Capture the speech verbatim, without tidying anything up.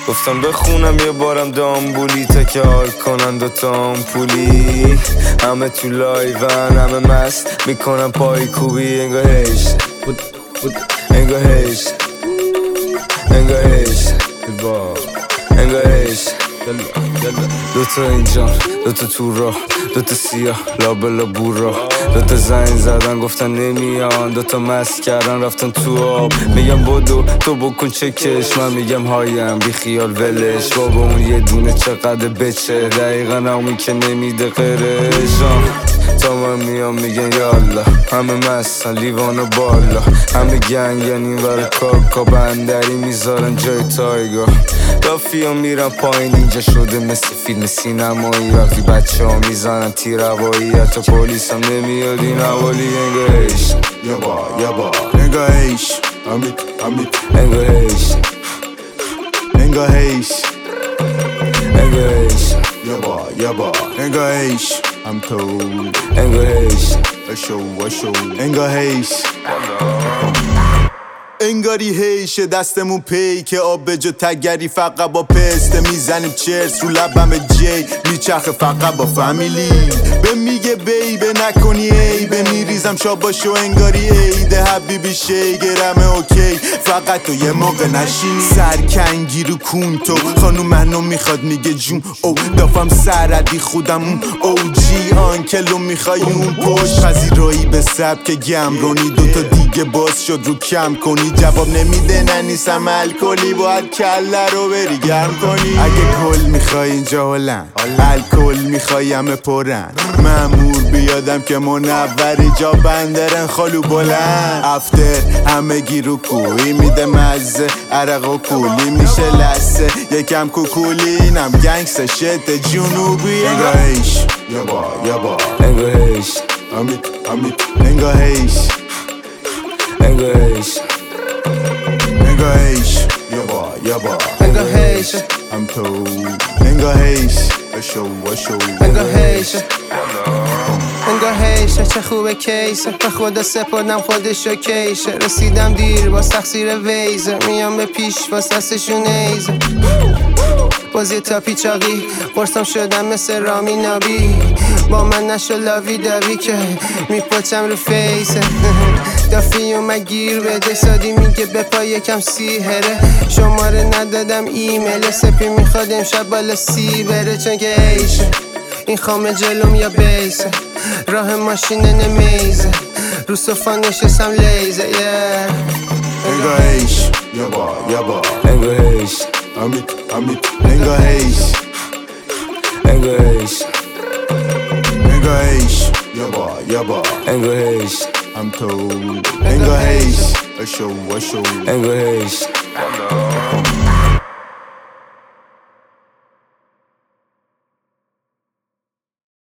گفتم بخونم یه بارم دامبولی تا که حال کنن دوتام پولی. همه تو لایون همه مست میکنم پای کوبی انگاه هیش انگاه هیش انگاه هیش انگاه هیش دوتا اینجا دوتا تو راه دوتا سیاه لابلا بورا دوتا زنگ زدن گفتن نمیان دوتا مست کردن رفتن تو آب. میگم بودو تو بکن چکش من میگم هایم بی خیال ولش بابا اون یه دونه چقدر بچه دقیقا همون که نمیده قرشان. تا من میام میگن یالا همه مستن لیوانو بالا همه گنگن ور کاکا بندری میذارن جای تایگا. دافی ها میرن پایین اینجا شده مثل فیلم سینمایی وقتی بچه ها میزنن تیر هوایی حتی پولیس هم نمیاد این حوالی انگاه هیش یابا یابا انگاه هیش امید امید انگاه هیش انگاه هیش انگاه هیش یابا یابا انگاه هیش I'm told انگاه هیش اشو اشو انگاه هیش انگاری هیشه دستمون پی که آب به جا تگری فقط با پسته میزنیم چرس رو لبم جی میچرخه فقط با فامیلی به میگه بیبه نکنی عیبه میریزم شاباشو انگاری عیده حبیبی شیگرمه اوکی فقط تو یه موقع نشینی سرکنگی رو کون تو خانوم منو میخواد میگه جون او دافم سردی خودم اون او جی آنکلو میخوای اون پشت پذیرایی به سبک گمرونی دوتا دیگه باز شد رو کم کنی جواب نمیده ننیسم الکلی باید کله رو بری گرم کنی اگه کل میخوای اینجا هلن الکل میخوای همه پرن مامور بیادم که منوری جا بندرن خالو بلند افتر همه گیرو کوی میده مزه عرق و کولی میشه لسه یکم کوکولی اینم گنگس شت جنوبی انگاه هیش یابا یابا انگاه هیش امید امید انگاه هیش انگاه هیش انگاه هیش یابا یابا انگاه هیش I'm told انگاه هیش اشو اشو انگاه هیش انگاه هیشه چه خوبه کیسه به خدا سپردم خودشو کیشه رسیدم دیر با تقصیر ویزه میام به پیش واسه دستشون ایزه بازی تا پیچاقی قرصم شدم مثل رامی نابی با من نشو لاوی داوی که میپاچم رو فیسه دافی اومد گیر بده سادی میگه به پای یکم سیهره شماره ندادم ایمیل سپی میخواد امشب بالا سی بره چون که ایشه این خامه جلوم یا بیسه راه ماشین نمیزه رو صفا نشستم لیزه انگاه هیش یابا یابا انگاه هیش امید امید انگاه هیش انگاه هیش انگاه هیش یابا یابا انگاه هیش I'm told انگاه هیش اشو اشو انگاه هیش